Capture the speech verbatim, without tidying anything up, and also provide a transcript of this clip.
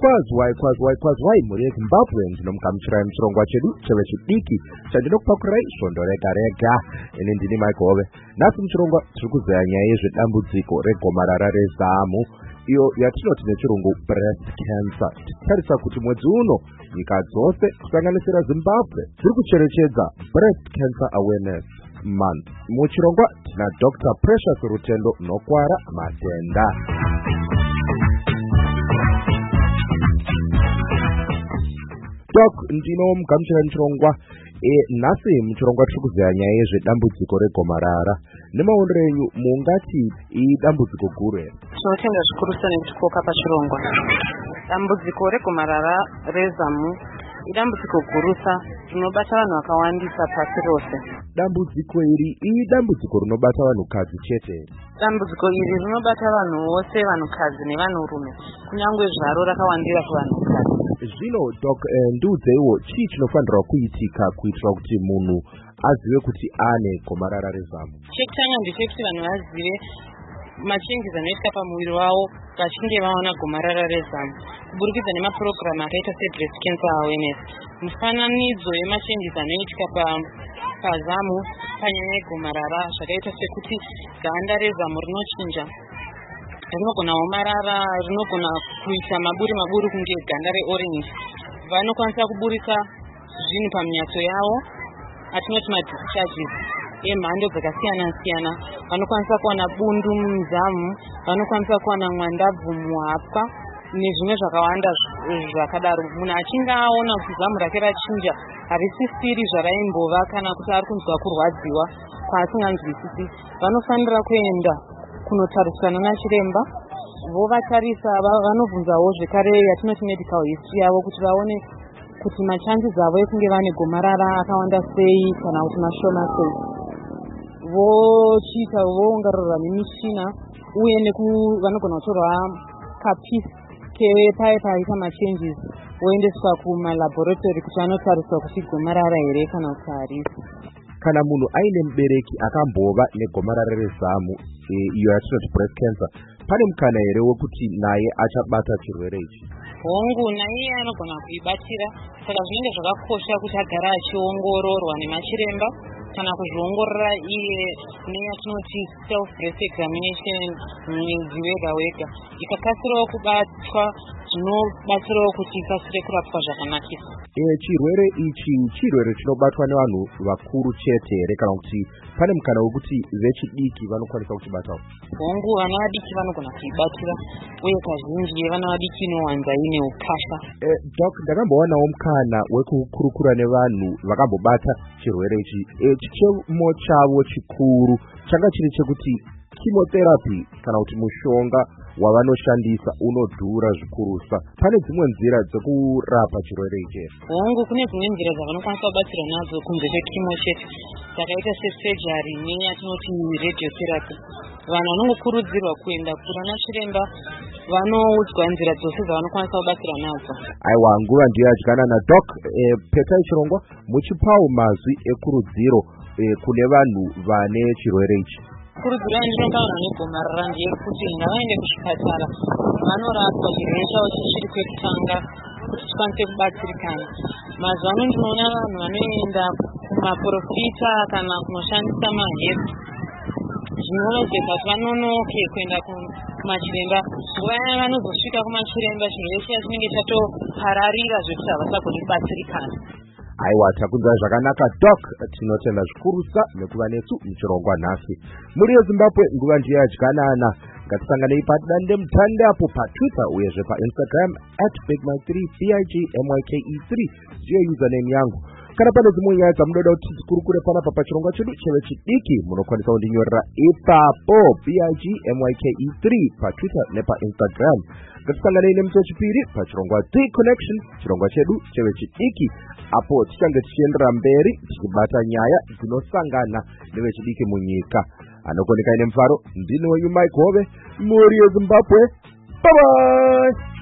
Waikwazi, waikwazi, waikwazi, wai muri Zimbabwe ndinomugamuchira muchirongwa chedu chevechidiki chandinokupakurai svondo rega rega. Ini ndini Maikove. Nhasi muchirongwa tiri kuzeya nyaya yezvedambudziko regomarara rezamu, iyo yatinoti nechirungu breast cancer. Tichitarisa kuti mwedzi uno nyika dzose kusanganisira Zimbabwe dziri kucherechedza breast cancer awareness month. Muchirongwa tina Doctor Precious Rutendo Nokwara Matenda. Doc, ndino mugamuchira muchirongwa. E, nhasi muchirongwa tiri kuzeya nyaya yezvedambudziko regomarara. Nemaondero enyu mungati idambudziko guru here? Tinotenda zvikuru sei nekukoka pachirongwa. Dambudziko regomarara rezamu idambudziko gurusa rinobata vanhu vakawandisa pasi rose. Dambudziko iri idambudziko rinobata vanhukadzi chete? Dambudziko iri rinobata vanhu vose, vanhukadzi nevanhurume, kunyange zvaro rakawandira kuvanhukadzi. Zvino Doc, eh, ndiudzeiwo chii chinofanirwa kuitika kuitira kuti munhu azive kuti ane gomarara rezamu? Chekutanga ndechekuti vanhu vazive machenjedzo anoitika pamuviri wavo vachinge vaona gomarara rezamu, kuburikidza nemapurogiramu akaita sebreast cancer awareness. Mufananidzo yemachenjedzo anoitika pazamu panyaya yegomarara zvakaita sekuti ganda rezamu rinochinja, rinogona omarara, rinogona kuita maburi maburi kunge ganda reorange. Vanokwanisa kuburika zvinhu paminyato yavo atinoti madischarges emhando dzakasiyana siyana. Vanokwanisa kuwana bundu muzamu, vanokwanisa kuwana mwandabvu muhapwa nezvimwe zvakawanda zvakadaro. Munhu achinge aona kuti zamu rake rachinja, harisisiri zvaraimbova kana kuti ari kunzwa kurwadziwa kwaasinganzwisisi, vanofanira kuenda kunotariswa nana chiremba. Vovatarisa, vanovhunzawo zvekare yatinoti medical history yavo kuti vaone kuti machances avo ekunge vane gomarara akawanda sei kana kuti mashoma sei. Vochiita voongororwa nemichina uye vanogona kutorwa kapisi kepaye paita machanges voendeswa kumalaboratory kuti vanotariswa kuti gomarara here kana kuti harisi. Kana munhu aine mubereki akambova negomarara rezamu, e, iyo yatinoti breast cancer, pane mukana here wekuti naye achabata chirwere ichi? Hongu, naye anogona kuibatira. Saka zvinenge zvakakosha kuti agara achiongororwa nemachiremba kana kuzviongorora iye neyatinoti self breast examination mwedzi wega wega. Ikakasirawo kubatwa zvinobatsirawo kuti ikasire kurapwa zvakanakisa. E, chirwere ichi chirwere chinobatwa nevanhu vakuru chete here kana kuti pane mukana wekuti vechidiki vanokwanisa kuchibatawo? Hongu, vana vadiki vanogona kuibatira uye kazhinji vana vadiki inowanza ine ukasha. E, Doc, ndakambowanawo mukana wekukurukura nevanhu vakambobata chirwere ichi. E, chichemo chavo chikuru changa chiri chekuti chemotherapy kana kuti mushonga wavanoshandisa unodhura zvikurusa. Pane dzimwe nzira dzekurapa chirwere ichi? Hongu, kune dzimwe nzira dzavanokwanisa kubatsira nadzo kunze kwekimo chete, dzakaita sesurgery neyatinoti radiotherapy. Vanhu vanongokurudzirwa kuenda kuna chiremba vanoudzwa nzira dzose dzavanokwanisa kubatsira nadzo. Aiwa, nguva ndiyo yadyana na Doc. E, petai chirongwa muchipawo mazwi ekurudziro e, kune vanhu vane chirwere ichi. Kurudziro yandinopa vanhu negomarara ndeyekuti ngavaende kuzvipatara vanorapwa chirwere chavo chichiri kwekutanga kuti chikwanise kubatsirikana. Mazuva ano ndinoona vanhu vanoenda kumaprofita kana kunoshandisa maherbs. Zvinovajeka kuti vanonoke kuenda kumachiremba. Nguva yaya vanozosvika kumachiremba chirwere chiya chinenge chatopararira zvekuti havasagoni kubatsirikana. Aiwa, takunzwa zvakanaka Doc. Tinotenda zvikurusa nekuva nesu muchirongwa nhasi. Muri yeZimbabwe nguva ndiyo yadyanana. Ngatisanganei padande mutande apo paTwitter uyezve paInstagram at big mike three b i g m y k e three ndiyo username yangu. Kana pane dzimwe nyaya dzamunoda kuti tikurukure panapa pachirongwa chedu chevechidiki, munokwanisa kundinyorera ipapo b i g m y k e three paTwitter nepaInstagram. Ngatisanganei nemusi wechipiri pachirongwa The Connection, chirongwa chedu chevechidiki, apo tichange tichiendera mberi tichibata nyaya dzinosangana nevechidiki munyika. Anokoneka ine mufaro, ndini wenyu Mike Hove, muri yeZimbabwe. Bye bye.